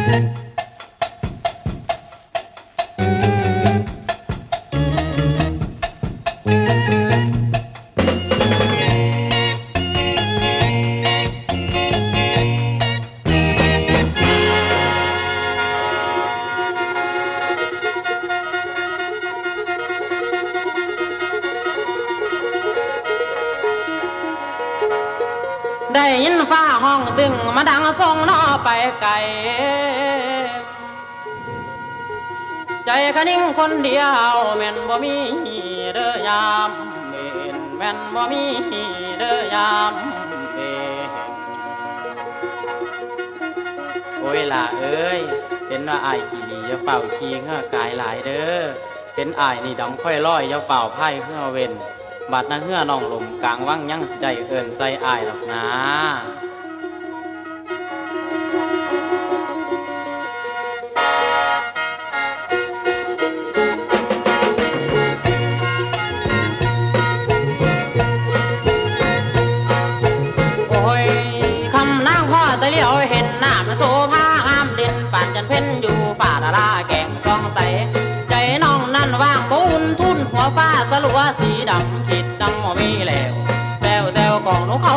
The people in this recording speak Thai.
ได้ยินฟ้าห้องตึงมาดังส่งนอไปไกลใจคะนิ่งคนเดียวแม่นบ่มีเด้อยามเป็นแม่นบ่มีเด้อยามเป็นโอ้ยล่ะเอ้ยเป็นว่าอายขี้ดีอย่าเป่าขี้เหื่อกายหลายเด้อเป็นอายนี่ดำค่อยลอยอย่าเป่าไพ่เหื่อเว้นบัดนั้นเหื่อน้องลมกลางวังยังสิได้เอิ้นใส่อายหรอกนะโอ้ยคำนางพ่อตะเลี้ยวเห็นน้ำโซภางามเด่นป่านจันเพ็ญอยู่ป่าดาราแก่งซองใสใจน้องนั่นว่างบุญทุนหัวฟ้าสลัวสีดำขีดดำบ่มีแล้วแซวกองนกเขา